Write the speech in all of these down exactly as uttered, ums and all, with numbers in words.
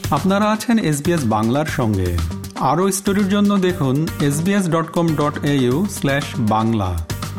আপনারা আছেন এসবিএস বাংলার সঙ্গে। আরও স্টোরির জন্য দেখুন S B S dot com dot A U slash Bangla.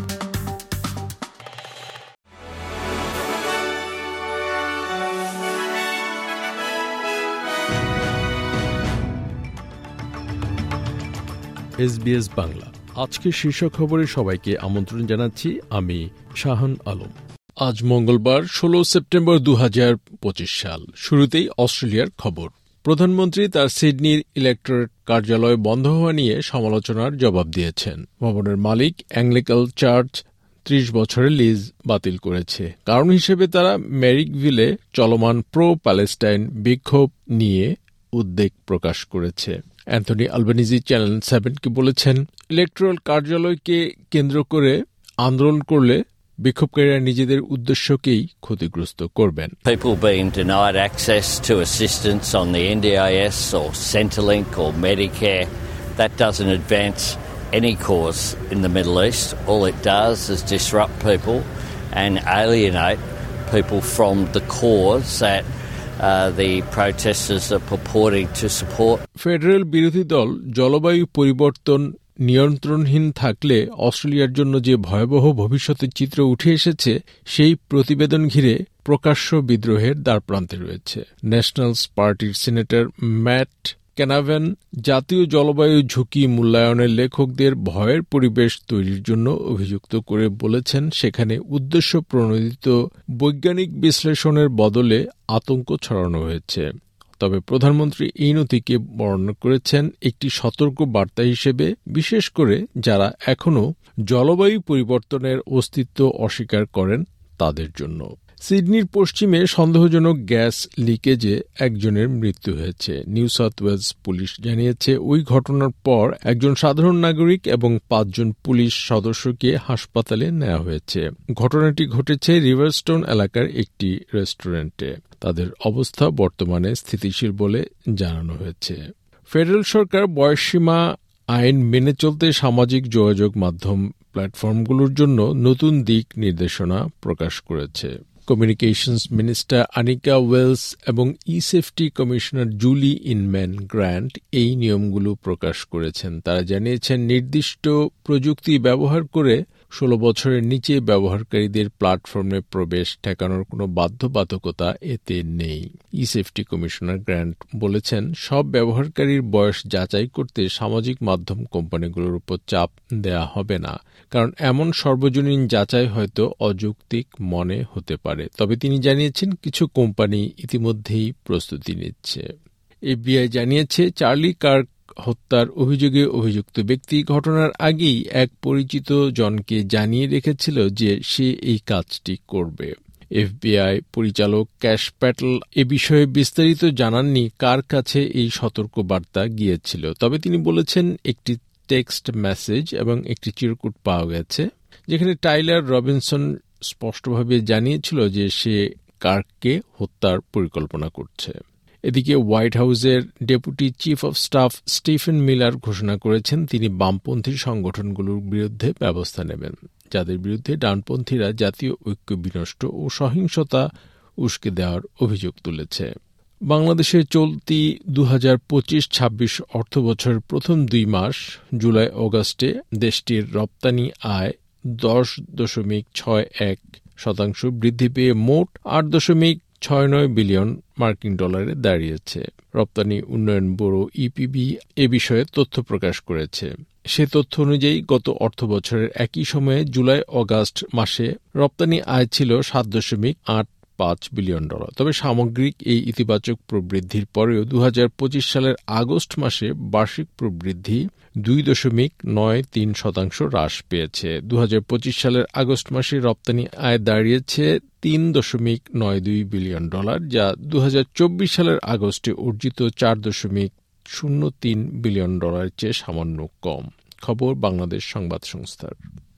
SBS Bangla আজকের শীর্ষ খবরে সবাইকে আমন্ত্রণ জানাচ্ছি। আমি শাহান আলম। আজ মঙ্গলবার ষোলো সেপ্টেম্বর দু হাজার পঁচিশ সাল। শুরুতেই অস্ট্রেলিয়ার খবর। প্রধানমন্ত্রী তার সিডনির ইলেকটোরেট কার্যালয় বন্ধ হওয়া নিয়ে সমালোচনার জবাব দিয়েছেন। ভবনের মালিক অ্যাংলিকান চার্চ ত্রিশ বছরের লিজ বাতিল করেছে। কারণ হিসেবে তারা ম্যারিকভিলে চলমান প্রো প্যালেস্টাইন বিক্ষোভ নিয়ে উদ্বেগ প্রকাশ করেছে। অ্যান্থনি আলবানিজি চ্যানেল সেভেনকে বলেছেন, ইলেকটোরাল কার্যালয়কে কেন্দ্র করে আন্দোলন করলে বিক্ষোভকারীরা নিজেদের উদ্দেশ্যকেই ক্ষতিগ্রস্ত করবেন। People being denied access to assistance on the N D I S or Centrelink or Medicare, that doesn't advance any cause in the Middle East. All it does is disrupt people and alienate people from the cause that uh, the protesters are purporting to support. Federal বিরোধী দল জলবায়ু পরিবর্তন নিয়ন্ত্রণহীন থাকলে অস্ট্রেলিয়ার জন্য যে ভয়াবহ ভবিষ্যতের চিত্র উঠে এসেছে, সেই প্রতিবেদন ঘিরে প্রকাশ্য বিদ্রোহের দ্বারপ্রান্তে রয়েছে। ন্যাশনালস পার্টির সিনেটর ম্যাট ক্যানাভেন জাতীয় জলবায়ু ঝুঁকি মূল্যায়নের লেখকদের ভয়ের পরিবেশ তৈরির জন্য অভিযুক্ত করে বলেছেন, সেখানে উদ্দেশ্য প্রণোদিত বৈজ্ঞানিক বিশ্লেষণের বদলে আতঙ্ক ছড়ানো হয়েছে। তবে প্রধানমন্ত্রী এই নথিকে বর্ণনা করেছেন একটি সতর্ক বার্তা হিসেবে, বিশেষ করে যারা এখনও জলবায়ু পরিবর্তনের অস্তিত্ব অস্বীকার করেন তাদের জন্য। সিডনির পশ্চিমে সন্দেহজনক গ্যাস লিকেজে একজনের মৃত্যু হয়েছে। নিউ সাউথ ওয়েলস পুলিশ জানিয়েছে, ওই ঘটনার পর একজন সাধারণ নাগরিক এবং পাঁচজন পুলিশ সদস্যকে হাসপাতালে নেওয়া হয়েছে। ঘটনাটি ঘটেছে রিভারস্টোন এলাকার একটি রেস্টুরেন্টে। তাদের অবস্থা বর্তমানে স্থিতিশীল বলে জানানো হয়েছে। ফেডারেল সরকার বয়সসীমা আইন মেনে চলতে সামাজিক যোগাযোগ মাধ্যম প্ল্যাটফর্মগুলোর জন্য নতুন দিক নির্দেশনা প্রকাশ করেছে। কমিউনিকেশনস মিনিস্টার আনিকা ওয়েলস এবং eSafety commissioner Julie Inman Grant এই নিয়মগুলো প্রকাশ করেছেন। তারা জানিয়েছেন, নির্দিষ্ট প্রযুক্তি ব্যবহার করে ষোলো বছরের নিচে ব্যবহারকারীদের প্ল্যাটফর্মে প্রবেশ ঠেকানোর কোনো বাধ্যবাধকতা এতে নেই। ই সেফটি কমিশনার গ্র্যান্ট বলেছেন, সব ব্যবহারকারীর বয়স যাচাই করতে সামাজিক মাধ্যম কোম্পানিগুলোর উপর চাপ দেয়া হবে না, কারণ এমন সর্বজনীন যাচাই হয়তো অযৌক্তিক মনে হতে পারে। তবে তিনি জানিয়েছেন, কিছু কোম্পানি ইতিমধ্যেই প্রস্তুতি নিচ্ছে। এফবিআই জানিয়েছে, চার্লি কার্ক হত্যার অভিযোগে অভিযুক্ত ব্যক্তি ঘটনার আগেই এক পরিচিত জনকে জানিয়ে রেখেছিল যে সে এই কাজটি করবে। এফবিআই পরিচালক ক্যাশ প্যাটেল এ বিষয়ে বিস্তারিত জানাননি কার কাছে এই সতর্ক বার্তা গিয়েছিল। তবে তিনি বলেছেন, একটি টেক্সট মেসেজ এবং একটি চিরকুট পাওয়া গেছে, যেখানে টাইলার রবিনসন স্পষ্টভাবে জানিয়েছিল যে সে কার্ককে হত্যার পরিকল্পনা করছে। এদিকে হোয়াইট হাউসের deputy chief of staff Stephen Miller ঘোষণা করেছেন, তিনি বামপন্থী সংগঠনগুলোর বিরুদ্ধে ব্যবস্থা নেবেন, যাদের বিরুদ্ধে ডানপন্থীরা জাতীয় ঐক্য বিনষ্ট ও সহিংসতা উস্কে দেওয়ার অভিযোগ তুলেছে। বাংলাদেশের চলতি দু হাজার পঁচিশ ছাব্বিশ অর্থ বছরের প্রথম দুই মাস জুলাই অগাস্টে দেশটির রপ্তানি আয় দশ দশমিক ছয় এক শতাংশ বৃদ্ধি পেয়ে মোট আট দশমিক ছয় নয় বিলিয়ন মার্কিন ডলারে দাঁড়িয়েছে। রপ্তানি উন্নয়ন ব্যুরো ইপিবি এ বিষয়ে তথ্য প্রকাশ করেছে। সে তথ্য অনুযায়ী গত অর্থ বছরের একই সময়ে জুলাই অগাস্ট মাসে রপ্তানি আয় ছিল সাত দশমিক আট পাঁচ বিলিয়ন ডলার। তবে সামগ্রিক এই ইতিবাচক প্রবৃদ্ধির পরেও দু হাজার পঁচিশ সালের আগস্ট মাসে বার্ষিক প্রবৃদ্ধি দুই দশমিক নয় তিন শতাংশ হ্রাস পেয়েছে। দু হাজার পঁচিশ সালের আগস্ট মাসে রপ্তানি আয় দাঁড়িয়েছে তিন দশমিক নয় দুই বিলিয়ন ডলার, যা দু হাজার চব্বিশ সালের আগস্টে অর্জিত চার দশমিক শূন্য তিন বিলিয়ন ডলারের চেয়ে সামান্য কম। খবর বাংলাদেশ সংবাদ সংস্থার।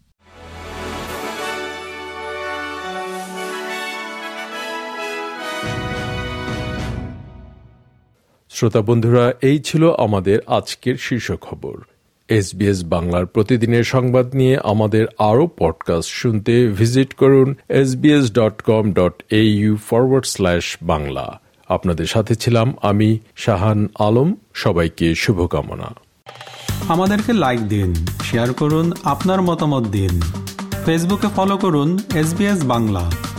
শ্রোতা বন্ধুরা, এই ছিল আমাদের আজকের শীর্ষ খবর। এসবিএস বাংলার প্রতিদিনের সংবাদ নিয়ে আমাদের আরও পডকাস্ট শুনতে ভিজিট করুন S B S dot com dot A U forward slash Bangla. আপনাদের সাথে ছিলাম আমি শাহান আলম। সবাইকে শুভকামনা। আমাদেরকে লাইক দিন, শেয়ার করুন, আপনার মতামত দিন। ফেসবুকে ফলো করুন এসবিএস বাংলা।